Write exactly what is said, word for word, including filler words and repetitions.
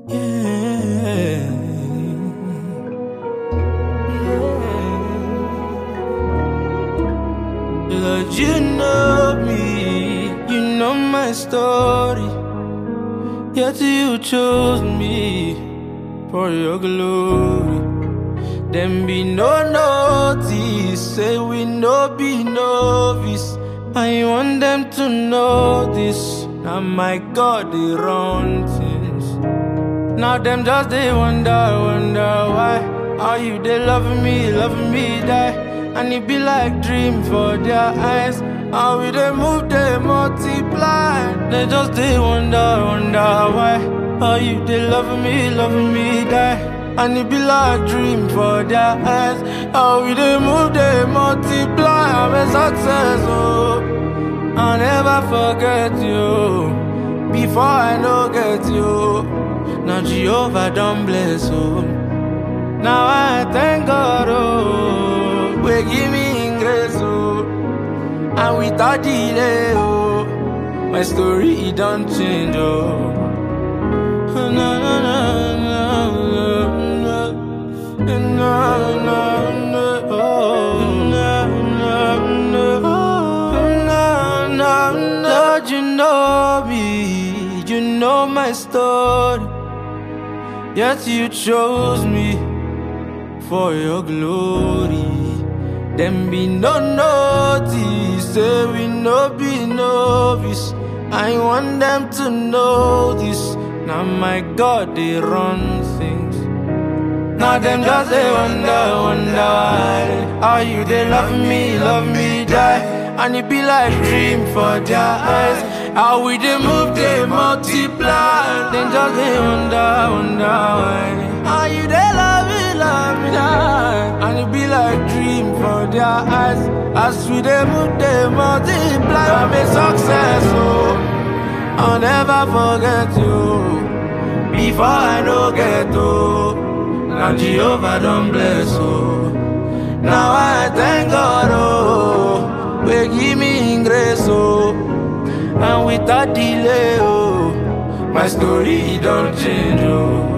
Yeah. Lord, you know me, you know my story. Yet you chose me for your glory. Then be no notice, say we no be novice. I want them to know this. Now my God, they run things. Now them just they wonder, wonder why. How you they love me, love me, die. And it be like dream for their eyes. How we they move, they multiply. They just they wonder, wonder why. How you they love me, love me, die. And it be like dream for their eyes. How we they move, they multiply. I'm a success, oh. I'll never forget you. Before I no get you. Now Jehovah don't bless you. Now I thank God, oh. We give me grace, oh. And without delay, oh. My story it don't change, oh. No, no, no, no, no, no, no, no, oh. No, no, no, no, no, no. Lord, you know me, you know my story. Yet you chose me for your glory. Them be no notice, say we no be novice. I want them to know this. Now my God, they run things. Now them just they wonder, wonder why. How you they love me, love me, die. And it be like dream for their eyes. How we they move, they multiply. Then just they wonder, wonder why. How you they love me, love me, die. And it be like dream for their eyes. As we they move, they multiply. I'm a success, oh. I'll never forget you. Before I no get you. Now Jehovah don't bless you. Now I thank God, oh. We give me grace, oh. And without delay, oh. My story don't change, oh.